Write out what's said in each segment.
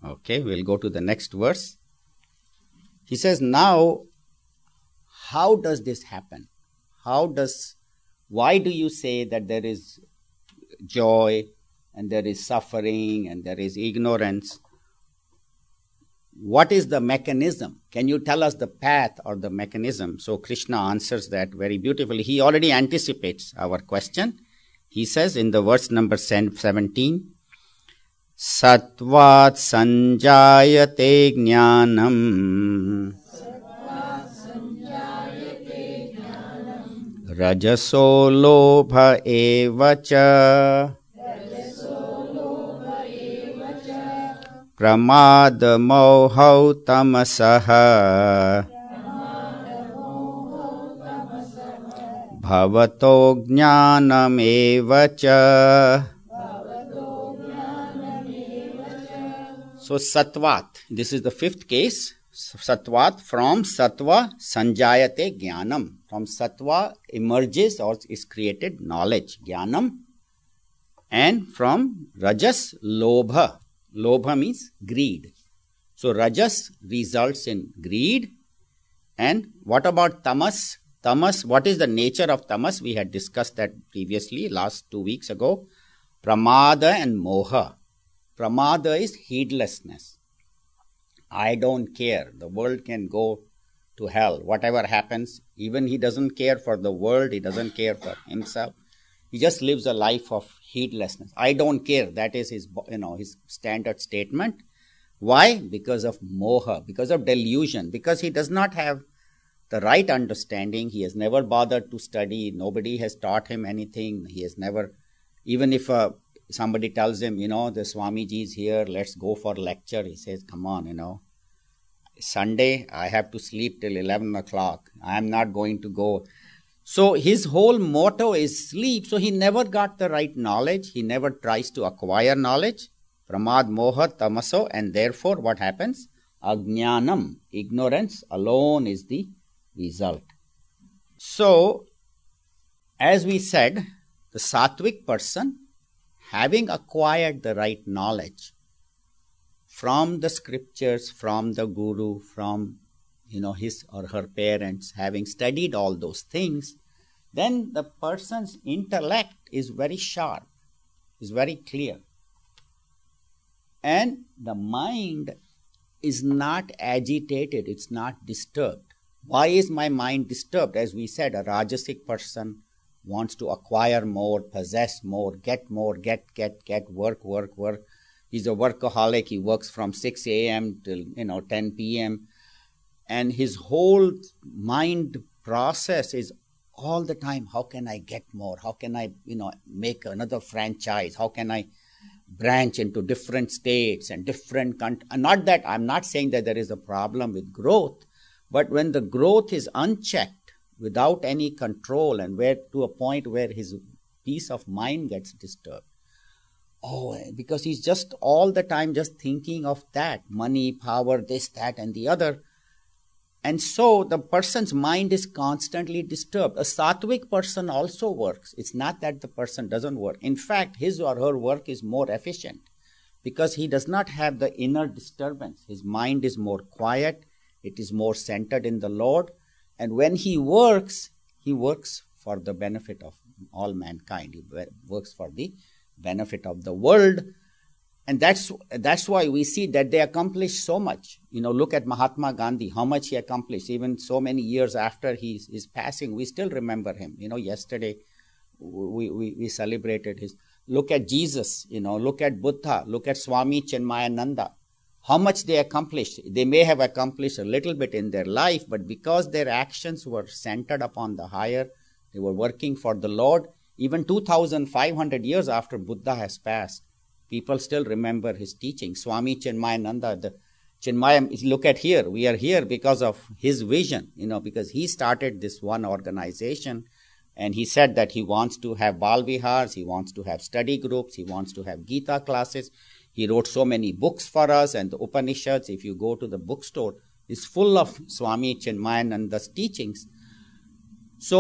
Okay, we'll go to the next verse. He says, now, how does this happen? Why do you say that there is joy and there is suffering and there is ignorance? What is the mechanism? Can you tell us the path or the mechanism? So Krishna answers that very beautifully. He already anticipates our question. He says in the verse number 17, Satvat sanjayate jnanam Rajaso lobha evacha Pramada mohau tamasaha Bhavato jnanam evacha. So Satvat, this is the fifth case. Satvat, from Sattva sanjayate jnanam. From Sattva emerges or is created knowledge, jnanam. And from Rajas, lobha. Lobha means greed. So Rajas results in greed. And what about tamas? Tamas, what is the nature of tamas? We had discussed that previously, last 2 weeks ago. Pramada and moha. Pramada is heedlessness. I don't care. The world can go to hell. Whatever happens, even he doesn't care for the world. He doesn't care for himself. He just lives a life of heedlessness. I don't care. That is his standard statement. Why? Because of moha, because of delusion, because he does not have the right understanding. He has never bothered to study. Nobody has taught him anything. He has never, even if somebody tells him, the Swamiji is here, let's go for lecture. He says, come on, Sunday, I have to sleep till 11 o'clock. I am not going to go. So his whole motto is sleep. So he never got the right knowledge. He never tries to acquire knowledge. Pramad moha tamaso. And therefore what happens? Ajnanam, ignorance alone is the result. So, as we said, the sattvic person, having acquired the right knowledge from the scriptures, from the guru, from his or her parents, having studied all those things, then the person's intellect is very sharp, is very clear. And the mind is not agitated, it's not disturbed. Why is my mind disturbed? As we said, a Rajasic person wants to acquire more, possess more, get, work. He's a workaholic. He works from 6 a.m. till 10 p.m. And his whole mind process is all the time, how can I get more? How can I, make another franchise? How can I branch into different states and different countries? Not that, I'm not saying that there is a problem with growth, but when the growth is unchecked, without any control, and where to a point where his peace of mind gets disturbed. Because he's just all the time just thinking of that, money, power, this, that, and the other. And so the person's mind is constantly disturbed. A sattvic person also works. It's not that the person doesn't work. In fact, his or her work is more efficient because he does not have the inner disturbance. His mind is more quiet. It is more centered in the Lord. And when he works for the benefit of all mankind. He works for the benefit of the world. And that's why we see that they accomplish so much. Look at Mahatma Gandhi, how much he accomplished. Even so many years after his passing, we still remember him. Yesterday we celebrated his. Look at Jesus, look at Buddha, look at Swami Chinmayananda. How much they accomplished. They may have accomplished a little bit in their life, but because their actions were centered upon the higher, they were working for the Lord. Even 2,500 years after Buddha has passed, people still remember his teaching. Swami Chinmayananda, the Chinmaya, look at here. We are here because of his vision, because he started this one organization, and he said that he wants to have Bal Vihars, he wants to have study groups, he wants to have Gita classes. He wrote so many books for us, and the Upanishads, if you go to the bookstore, is full of Swami Chinmayananda's teachings. So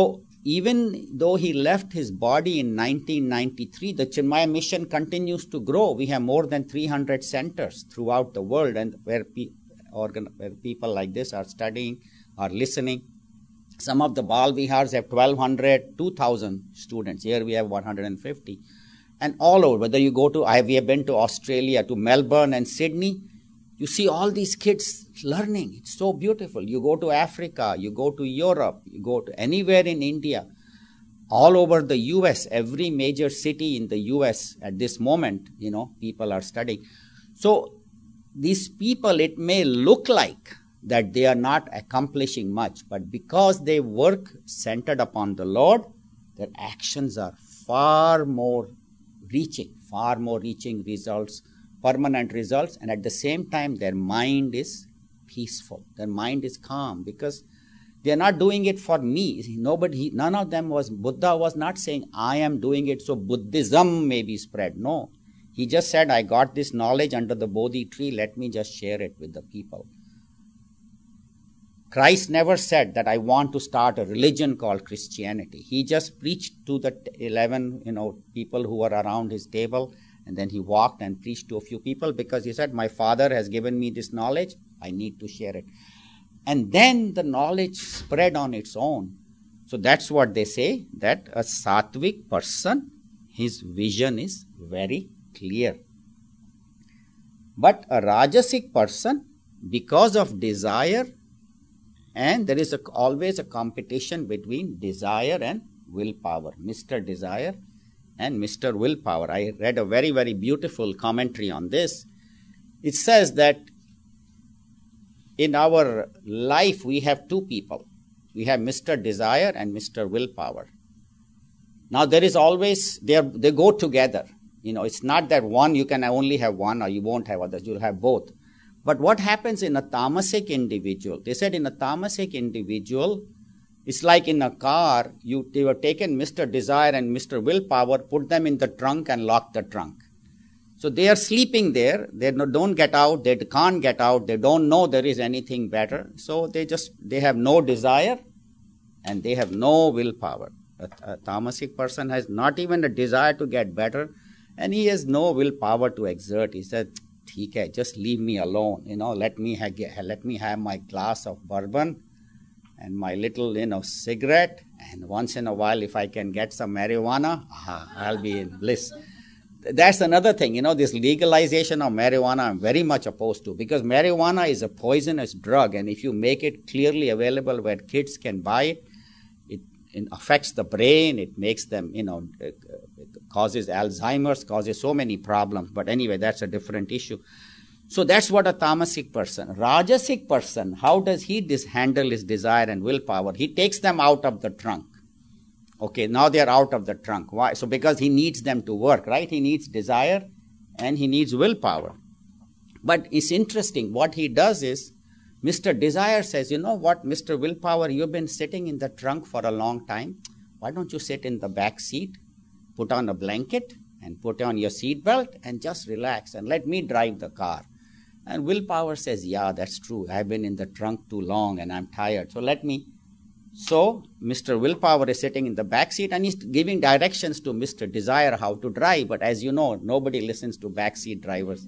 even though he left his body in 1993, the Chinmaya mission continues to grow. We have more than 300 centers throughout the world, and where people like this are studying, are listening. Some of the Bal Vihars have 1,200, 2,000 students. Here we have 150. And all over, whether you go to, we have been to Australia, to Melbourne and Sydney, you see all these kids learning. It's so beautiful. You go to Africa, you go to Europe, you go to anywhere in India, all over the US, every major city in the US at this moment, people are studying. So these people, it may look like that they are not accomplishing much, but because they work centered upon the Lord, their actions are far more reaching results, permanent results, and at the same time their mind is peaceful, their mind is calm, because they are not doing it for me. None of them Buddha was not saying, I am doing it so Buddhism may be spread. No, he just said, I got this knowledge under the Bodhi tree, let me just share it with the people. Christ never said that I want to start a religion called Christianity. He just preached to the 11, people who were around his table, and then he walked and preached to a few people because he said, my Father has given me this knowledge, I need to share it. And then the knowledge spread on its own. So that's what they say, that a sattvic person, his vision is very clear. But a rajasic person, because of desire, and there is always a competition between desire and willpower, Mr. Desire and Mr. Willpower. I read a very, very beautiful commentary on this. It says that in our life we have two people. We have Mr. Desire and Mr. Willpower. Now there is always, they go together. It's not that one, you can only have one or you won't have others, you'll have both. But what happens in a tamasic individual? They said in a tamasic individual, it's like in a car, they were taken Mr. Desire and Mr. Willpower, put them in the trunk and lock the trunk. So they are sleeping there. They don't get out. They can't get out. They don't know there is anything better. So they have no desire and they have no willpower. A tamasic person has not even a desire to get better, and he has no willpower to exert. He said, "Okay, just leave me alone. Let me have my glass of bourbon and my little, cigarette. And once in a while, if I can get some marijuana, I'll be in bliss." That's another thing, this legalization of marijuana I'm very much opposed to, because marijuana is a poisonous drug, and if you make it clearly available where kids can buy it, it affects the brain, it makes them, it causes Alzheimer's, causes so many problems. But anyway, that's a different issue. So that's what a tamasic person. Rajasic person, how does he handle his desire and willpower? He takes them out of the trunk. Okay, now they are out of the trunk. Why? So because he needs them to work, right? He needs desire and he needs willpower. But it's interesting. What he does is, Mr. Desire says, you know what, Mr. Willpower, you've been sitting in the trunk for a long time. Why don't you sit in the back seat, put on a blanket and put on your seat belt and just relax and let me drive the car. And Willpower says, yeah, that's true. I've been in the trunk too long and I'm tired. So let me. So Mr. Willpower is sitting in the back seat and he's giving directions to Mr. Desire how to drive. But as you know, nobody listens to backseat drivers,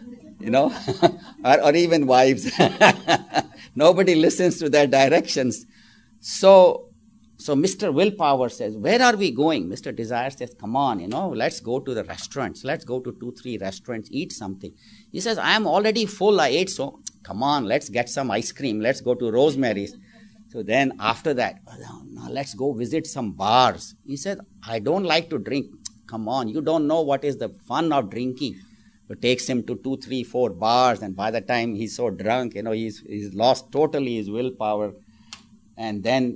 or even wives. Nobody listens to their directions. So Mr. Willpower says, where are we going? Mr. Desire says, come on, let's go to the restaurants. Let's go to 2-3 restaurants, eat something. He says, I am already full. I ate, so come on, let's get some ice cream. Let's go to Rosemary's. So then after that, now let's go visit some bars. He said, I don't like to drink. Come on, you don't know what is the fun of drinking. So takes him to 2, 3, 4 bars, and by the time he's so drunk, he's lost totally his willpower. And then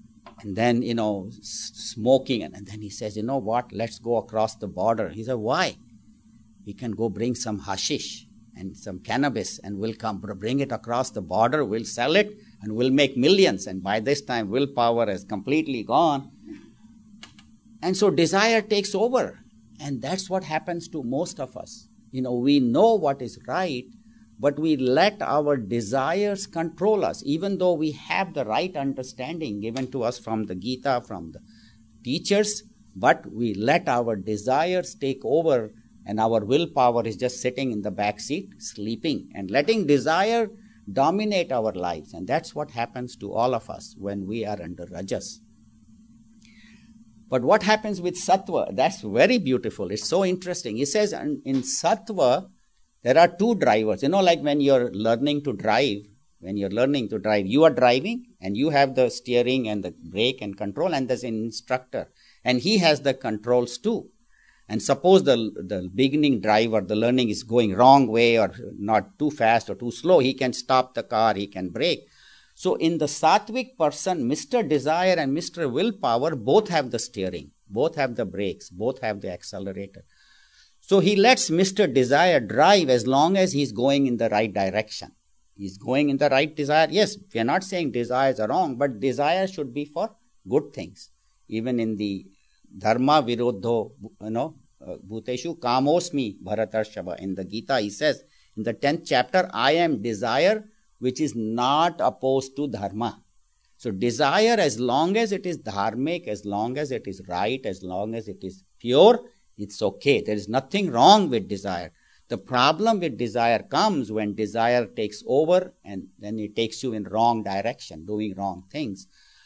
smoking, and then he says, you know what, let's go across the border. He said, why? We can go bring some hashish and some cannabis, and we'll come bring it across the border, we'll sell it, and we'll make millions. And by this time, willpower is completely gone. And so desire takes over. And that's what happens to most of us. We know what is right, but we let our desires control us, even though we have the right understanding given to us from the Gita, from the teachers, but we let our desires take over, and our willpower is just sitting in the back seat, sleeping, and letting desire dominate our lives. And that's what happens to all of us when we are under Rajas. But what happens with Sattva? That's very beautiful. It's so interesting. He says in Sattva, there are two drivers. Like when you're learning to drive, you are driving and you have the steering and the brake and control, and there's an instructor and he has the controls too. And suppose the beginning driver, the learning is going wrong way or not too fast or too slow, he can stop the car, he can brake. So in the Sattvic person, Mr. Desire and Mr. Willpower both have the steering, both have the brakes, both have the accelerator. So he lets Mr. Desire drive as long as he's going in the right direction. He's going in the right desire. Yes, we are not saying desires are wrong, but desire should be for good things. Even in the Dharma Virodho, Bhuteshu Kamosmi Bharatarshava. In the Gita, he says, in the 10th chapter, I am desire which is not opposed to Dharma. So desire, as long as it is dharmic, as long as it is right, as long as it is pure, it's okay. There is nothing wrong with desire. The problem with desire comes when desire takes over and then it takes you in wrong direction, doing wrong things.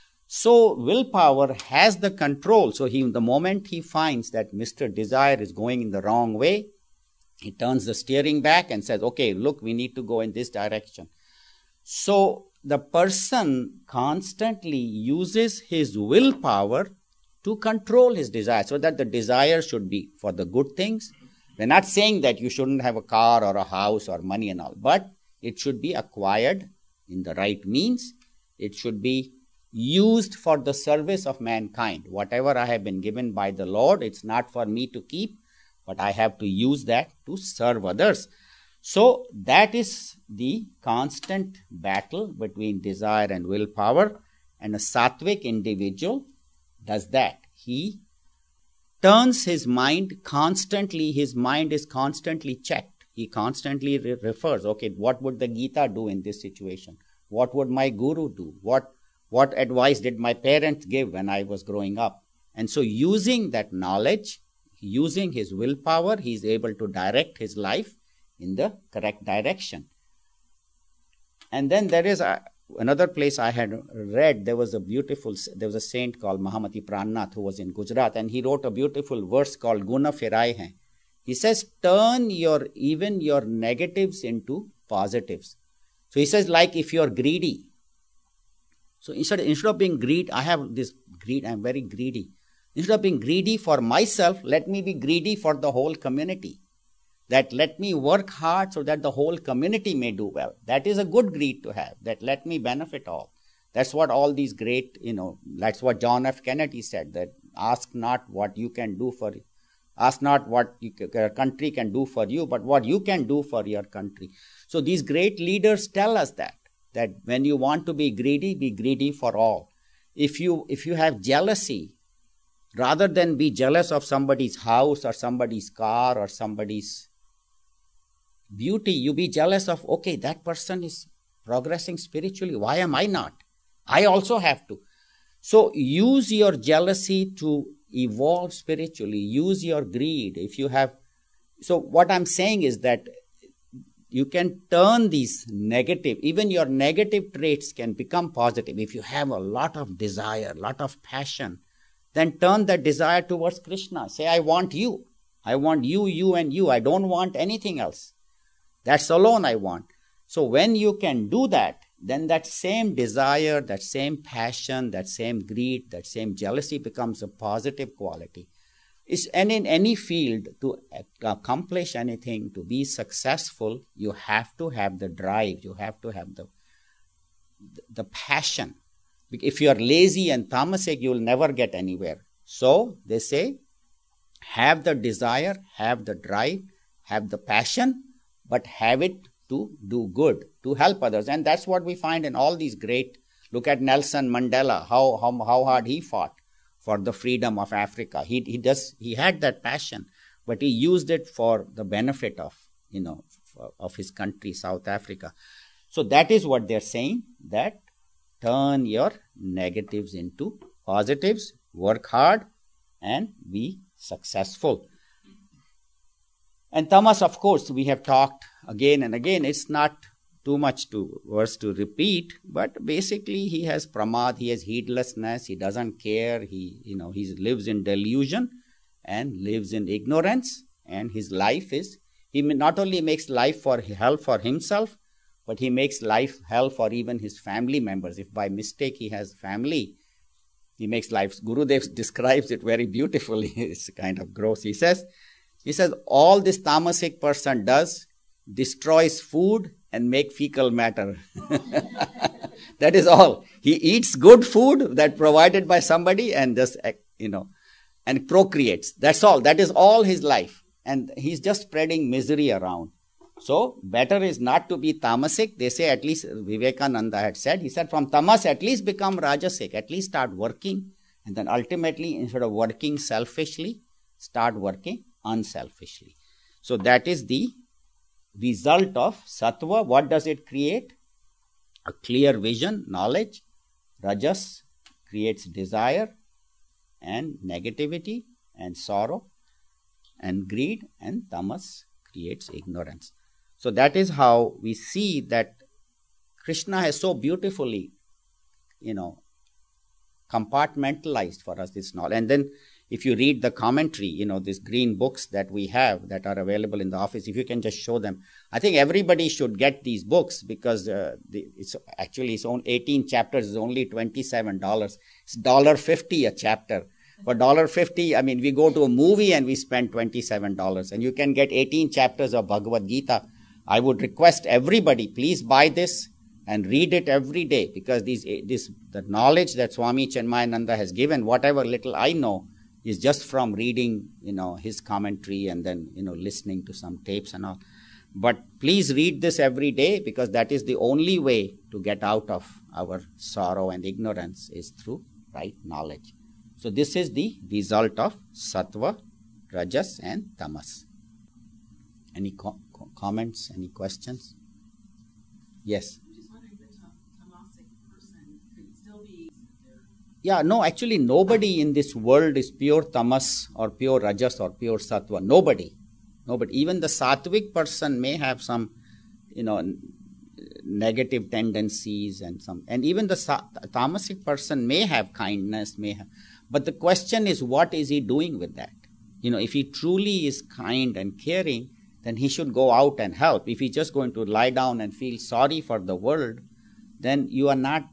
So willpower has the control. So the moment he finds that Mr. Desire is going in the wrong way, he turns the steering back and says, okay, look, we need to go in this direction. So the person constantly uses his willpower to control his desire, so that the desire should be for the good things. We're not saying that you shouldn't have a car or a house or money and all, but it should be acquired in the right means. It should be used for the service of mankind. Whatever I have been given by the Lord, it's not for me to keep, but I have to use that to serve others. So that is the constant battle between desire and willpower. And a sattvic individual does that. He turns his mind constantly. His mind is constantly checked. He constantly refers, okay, what would the Gita do in this situation? What would my guru do? What advice did my parents give when I was growing up? And so using that knowledge, using his willpower, he is able to direct his life in the correct direction. And then there is another place I had read. There was a saint called Mahamati Prannath who was in Gujarat, and he wrote a beautiful verse called Guna Firai Hai. He says, turn even your negatives into positives. So he says, like if you're greedy, so instead of being greedy, I have this greed, I'm very greedy. Instead of being greedy for myself, let me be greedy for the whole community. That let me work hard so that the whole community may do well. That is a good greed to have, that let me benefit all. That's what all these great, that's what John F. Kennedy said, that ask not what you can do for you. Ask not what your country can do for you, but what you can do for your country. So these great leaders tell us that when you want to be greedy for all. If you have jealousy, rather than be jealous of somebody's house or somebody's car or somebody's beauty, you be jealous of, okay, that person is progressing spiritually. Why am I not? I also have to. So use your jealousy to evolve spiritually. Use your greed. So what I'm saying is that you can turn these negative, even your negative traits can become positive. If you have a lot of desire, a lot of passion, then turn that desire towards Krishna. Say, I want you. I want you, you and you. I don't want anything else. That's alone I want. So when you can do that, then that same desire, that same passion, that same greed, that same jealousy becomes a positive quality. And in any field, to accomplish anything, to be successful, you have to have the drive. You have to have the passion. If you are lazy and tamasic, you will never get anywhere. So they say, have the desire, have the drive, have the passion, but have it to do good, to help others. And that's what we find in all these great, look at Nelson Mandela, how hard he fought for the freedom of Africa. He had that passion, but he used it for the benefit of, of his country, South Africa. So that is what they're saying, that turn your negatives into positives, work hard, and be successful. And tamas, of course, we have talked again and again. It's not too much verse to repeat, but basically he has pramad, he has heedlessness, he doesn't care, he lives in delusion and lives in ignorance, and his life is, he not only makes life for hell for himself, but he makes life hell for even his family members. If by mistake he has family, he makes life. Gurudev describes it very beautifully. It's kind of gross. He says, all this tamasic person does, destroys food and make fecal matter. That is all. He eats good food that provided by somebody and just, and procreates. That's all. That is all his life. And he's just spreading misery around. So better is not to be tamasic. They say, at least Vivekananda had said, he said, from tamas at least become rajasic, at least start working, and then ultimately instead of working selfishly, start working unselfishly. So that is the result of sattva. What does it create? A clear vision, knowledge. Rajas creates desire and negativity and sorrow and greed, and tamas creates ignorance. So that is how we see that Krishna has so beautifully, compartmentalized for us this knowledge. And then if you read the commentary, these green books that we have that are available in the office, if you can just show them. I think everybody should get these books because it's only 18 chapters, is only $27. It's $1.50 a chapter. For $1.50, we go to a movie and we spend $27. And you can get 18 chapters of Bhagavad Gita. I would request everybody, please buy this and read it every day, because the knowledge that Swami Chenmayananda has given, whatever little I know, is just from reading, his commentary and then, listening to some tapes and all. But please read this every day, because that is the only way to get out of our sorrow and ignorance, is through right knowledge. So this is the result of sattva, rajas and tamas. Any comments, any questions? Yes. I'm just wondering if a tamasic person could still be... Yeah, no, actually nobody in this world is pure tamas or pure rajas or pure sattva. Nobody. Even the sattvic person may have some, negative tendencies and even the tamasic person may have kindness, but the question is, what is he doing with that? If he truly is kind and caring, then he should go out and help. If he's just going to lie down and feel sorry for the world, then you are not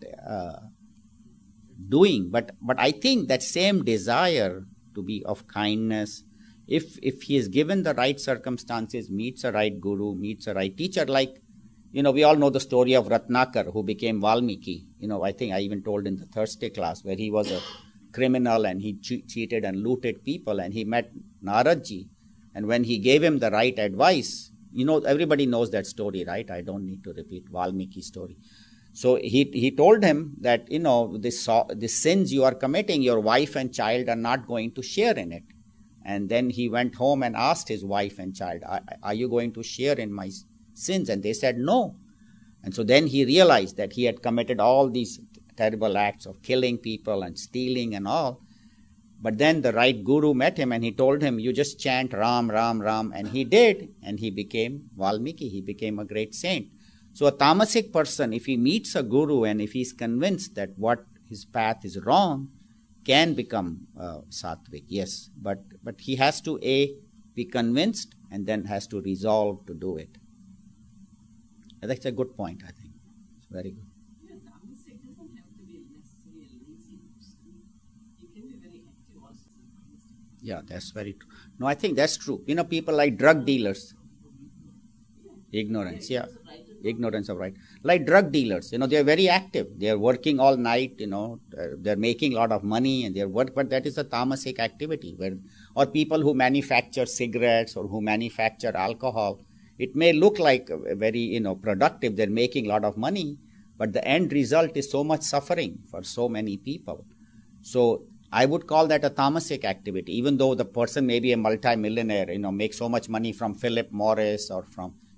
doing. But I think that same desire to be of kindness, if he is given the right circumstances, meets a right guru, meets a right teacher, like, we all know the story of Ratnakar, who became Valmiki. I think I even told in the Thursday class, where he was a criminal and he cheated and looted people, and he met Naradji. And when he gave him the right advice, everybody knows that story, right? I don't need to repeat Valmiki's story. So he told him that, the sins you are committing, your wife and child are not going to share in it. And then he went home and asked his wife and child, are you going to share in my sins? And they said no. And so then he realized that he had committed all these terrible acts of killing people and stealing and all. But then the right guru met him and he told him, you just chant Ram, Ram, Ram. And he did. And he became Valmiki. He became a great saint. So a tamasic person, if he meets a guru and if he's convinced that what his path is wrong, can become sattvic, yes. But he has to be convinced and then has to resolve to do it. That's a good point, I think. It's very good. Yeah, tamasic doesn't have to be necessarily a lazy person. You can be very active also. Yeah, that's very true. No, I think that's true. people like drug dealers. Ignorance, yeah. Ignorance of right. Like drug dealers, they are very active. They are working all night, they're making a lot of money and their work, but that is a tamasic activity. Or people who manufacture cigarettes or who manufacture alcohol, it may look like very, productive. They're making a lot of money, but the end result is so much suffering for so many people. So I would call that a tamasic activity, even though the person may be a multi-millionaire, makes so much money from Philip Morris or from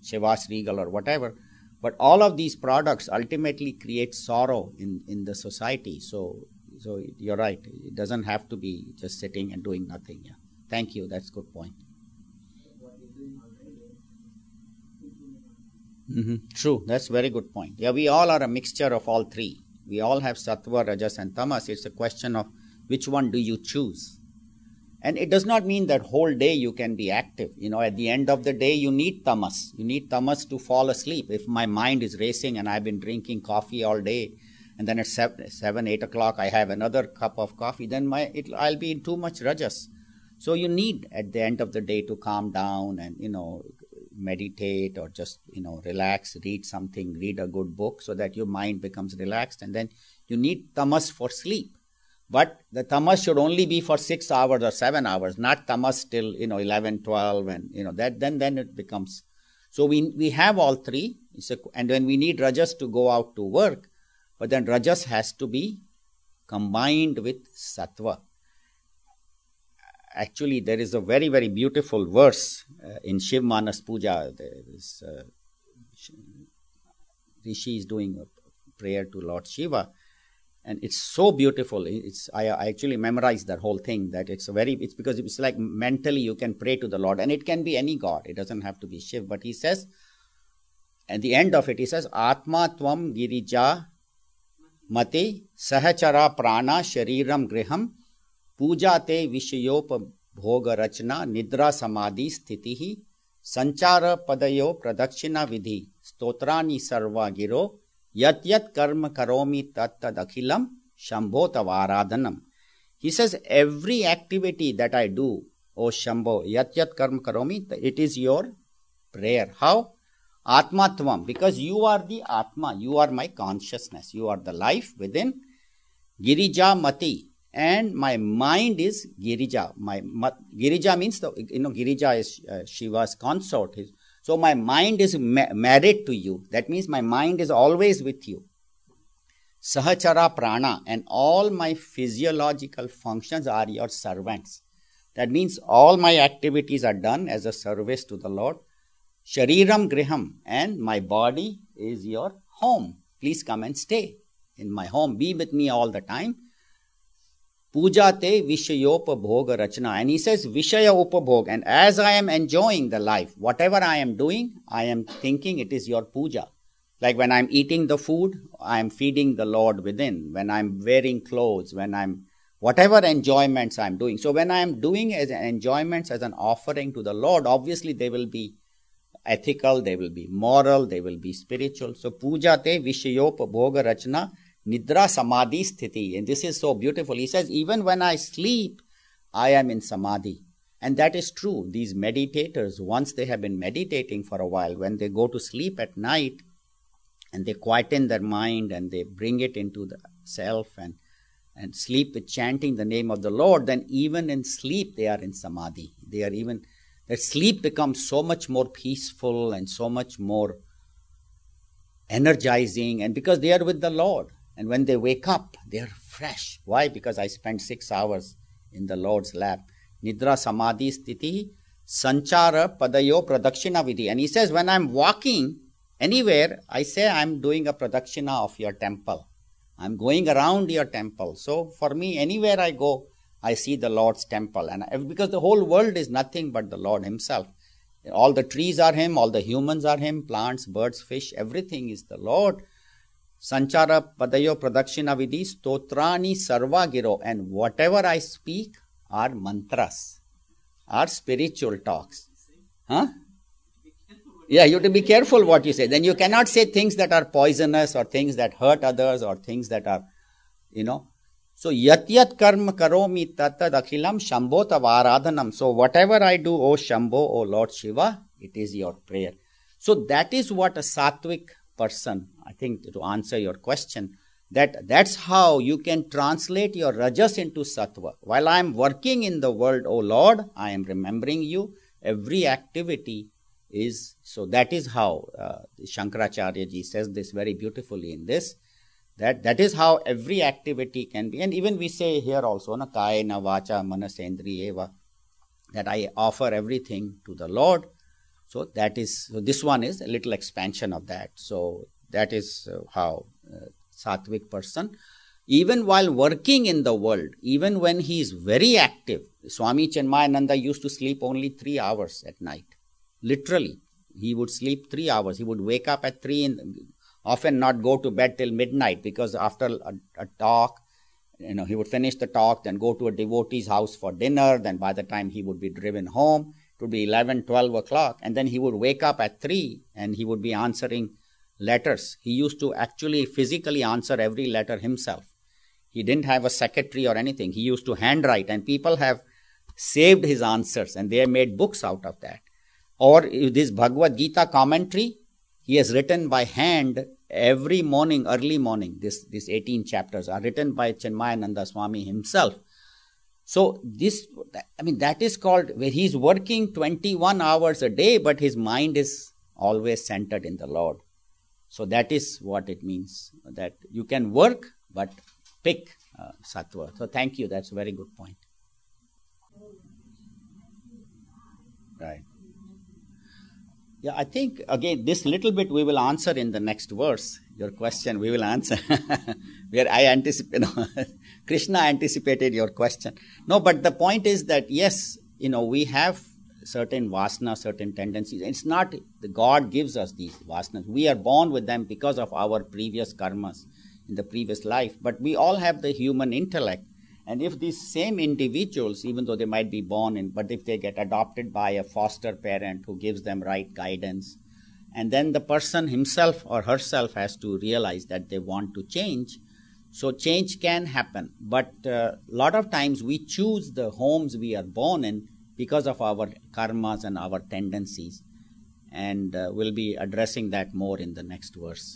Chivas Regal or whatever. But all of these products ultimately create sorrow in the society. So you're right. It doesn't have to be just sitting and doing nothing. Yeah. Thank you. That's a good point. True. That's a very good point. Yeah, we all are a mixture of all three. We all have sattva, rajas, and tamas. It's a question of which one do you choose. And it does not mean that whole day you can be active. At the end of the day, you need tamas. You need tamas to fall asleep. If my mind is racing and I've been drinking coffee all day, and then at 7, 8 o'clock I have another cup of coffee, then I'll be in too much rajas. So you need at the end of the day to calm down and, meditate or just, relax, read something, read a good book so that your mind becomes relaxed. And then you need tamas for sleep. But the tamas should only be for 6 hours or 7 hours, not tamas till 11, 12, and that then it becomes. So we have all three, and when we need rajas to go out to work, but then rajas has to be combined with sattva. Actually, there is a very, very beautiful verse in Shiv Manas Puja. Rishi is doing a prayer to Lord Shiva. And it's so beautiful. I actually memorized that whole thing. That it's because it's like mentally you can pray to the Lord, and it can be any god. It doesn't have to be Shiv. But he says, at the end of it, he says, Atma Tvam Girija Mati Sahachara Prana Shariram Griham Puja Te Vishayop Bhoga Rachna Nidra Samadhi Sthitihi Sanchara Padayo Pradakshina Vidhi Stotrani Sarva Giro Yat yat karma karomi tat tad akhilam Shambho tavaradhanam. He says, every activity that I do, O Shambho, yat yat karma karomi, it is your prayer. How? Atmatvam, because you are the Atma, you are my consciousness, you are the life within. Girija Mati, and my mind is Girija. Girija means, Girija is Shiva's consort. So my mind is married to you. That means my mind is always with you. Sahachara prana, and all my physiological functions are your servants. That means all my activities are done as a service to the Lord. Shariram griham, and my body is your home. Please come and stay in my home. Be with me all the time. Puja te vishayopabhoga rachna. And he says vishaya upabhog. And as I am enjoying the life, whatever I am doing, I am thinking it is your puja. Like when I'm eating the food, I am feeding the Lord within. When I'm wearing clothes, whatever enjoyments I'm doing. So when I am doing as enjoyments as an offering to the Lord, obviously they will be ethical, they will be moral, they will be spiritual. So puja te vishayopabhoga rachna Nidra Samadhi Sthiti. And this is so beautiful. He says, even when I sleep, I am in Samadhi. And that is true. These meditators, once they have been meditating for a while, when they go to sleep at night and they quieten their mind and they bring it into the self and sleep with chanting the name of the Lord, then even in sleep they are in Samadhi. Their sleep becomes so much more peaceful and so much more energizing, and because they are with the Lord. And when they wake up, they are fresh. Why? Because I spent 6 hours in the Lord's lap. Nidra Samadhi Sthiti Sanchara Padayo Pradakshina Vidhi. And he says, when I'm walking anywhere, I say I'm doing a pradakshina of your temple. I'm going around your temple. So for me, anywhere I go, I see the Lord's temple. And because the whole world is nothing but the Lord himself. All the trees are him, all the humans are him, plants, birds, fish, everything is the Lord. Sanchara Padayo Pradakshina Vidhi Stotrani Sarva Giro. And whatever I speak are mantras, are spiritual talks. Huh? Yeah, you have to be careful what you say. Then you cannot say things that are poisonous or things that hurt others or things that are, So yat yat karma karomi tatad akhilam Shambho tavaradhanam. So whatever I do, O Shambho, O Lord Shiva, it is your prayer. So that is what a sattvic person, I think, to answer your question, that's how you can translate your rajas into sattva. While I am working in the world, O Lord, I am remembering you. Every activity is, so that is how Shankaracharya ji says this very beautifully in this, that is how every activity can be. And even we say here also, na kayena vacha manasendriyeva, that I offer everything to the Lord. So this one is a little expansion of that. So that is how sattvic person, even while working in the world, even when he is very active, Swami Chinmayananda used to sleep only 3 hours at night. Literally, he would sleep 3 hours. He would wake up at 3 often not go to bed till midnight, because after a talk, he would finish the talk, then go to a devotee's house for dinner. Then by the time he would be driven home, it would be 11, 12 o'clock. And then he would wake up at 3 and he would be answering letters. He used to actually physically answer every letter himself. He didn't have a secretary or anything. He used to handwrite, and people have saved his answers and they have made books out of that. Or this Bhagavad Gita commentary, he has written by hand every morning, early morning. These 18 chapters are written by Chinmayananda Swami himself. So that is called, where he's working 21 hours a day, but his mind is always centered in the Lord. So that is what it means, that you can work, but pick sattva. So thank you. That's a very good point. Right. Yeah, I think, again, this little bit we will answer in the next verse. Your question we will answer. Where I anticipate, Krishna anticipated your question. No, but the point is that, yes, we have certain vasana, certain tendencies. It's not the God gives us these vasanas. We are born with them because of our previous karmas in the previous life. But we all have the human intellect. And if these same individuals, even though they might be born in, but if they get adopted by a foster parent who gives them right guidance, and then the person himself or herself has to realize that they want to change, so change can happen. But a lot of times we choose the homes we are born in because of our karmas and our tendencies. And we'll be addressing that more in the next verse.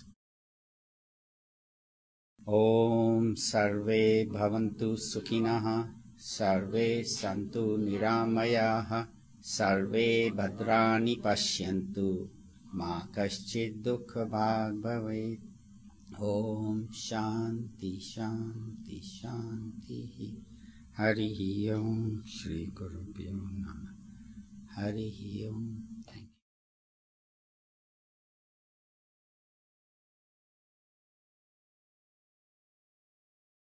Om Sarve Bhavantu Sukhinah, Sarve Santu Niramayah, Sarve Bhadrani Pashyantu, Ma Kaschid Dukha Bhag Bhavet. Om Shanti Shanti Shanti. Harihi Om Shri Gurubhyo Namah. Harihi Om. Thank you.